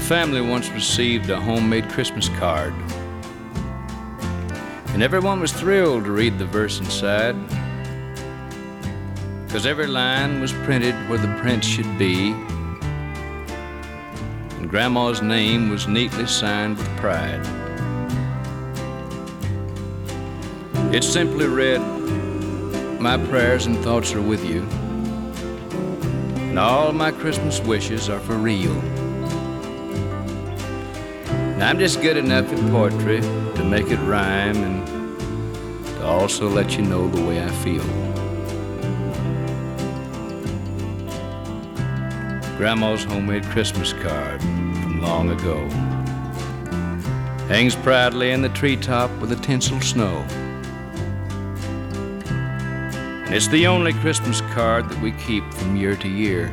family once received a homemade Christmas card, and everyone was thrilled to read the verse inside, 'cause every line was printed where the print should be, and Grandma's name was neatly signed with pride. It simply read, "My prayers and thoughts are with you, and all my Christmas wishes are for real. And I'm just good enough at poetry to make it rhyme and to also let you know the way I feel." Grandma's homemade Christmas card from long ago hangs proudly in the treetop with the tinsel snow. And it's the only Christmas card that we keep from year to year.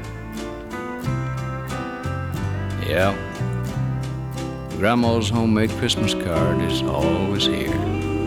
Yeah, Grandma's homemade Christmas card is always here.